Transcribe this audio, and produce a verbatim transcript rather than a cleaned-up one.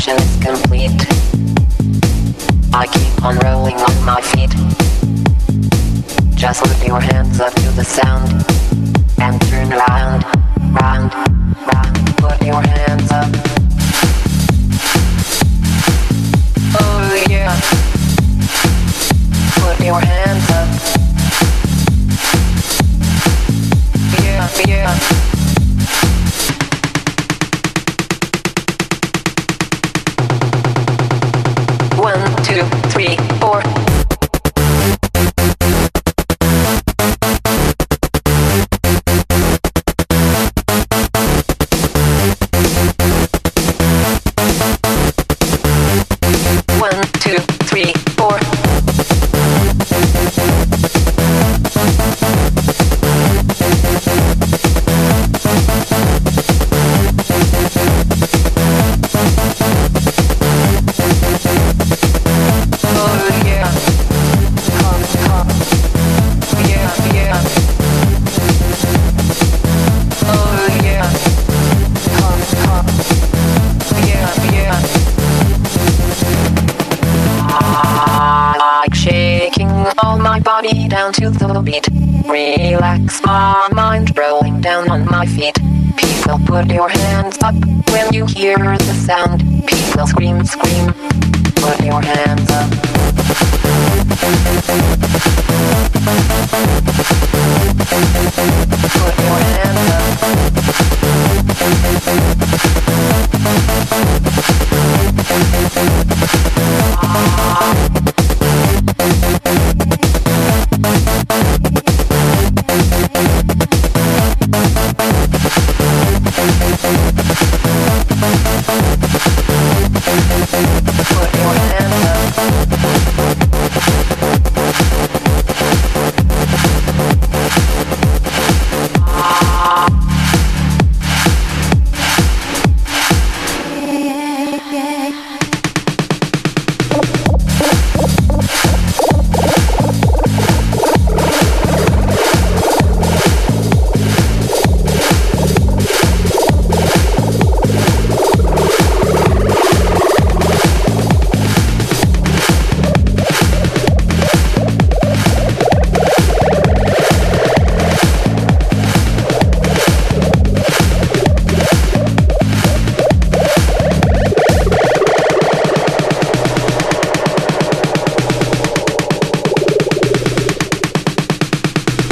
mission is complete. I keep on rolling on my feet. Just put your hands up to the sound and turn around, round, round. Put your hands up. Oh yeah. Put your hands up. Yeah, yeah. One, two, three, four. One, two, three, four. Oh yeah. Come, come. Yeah, yeah. Oh yeah. Come, come. Yeah, yeah. Like shaking all my body down to the beat. Relax my mind rolling down on my feet. People, put your hands up when you hear the sound. People scream, scream. Put your hands up. Put your hands up.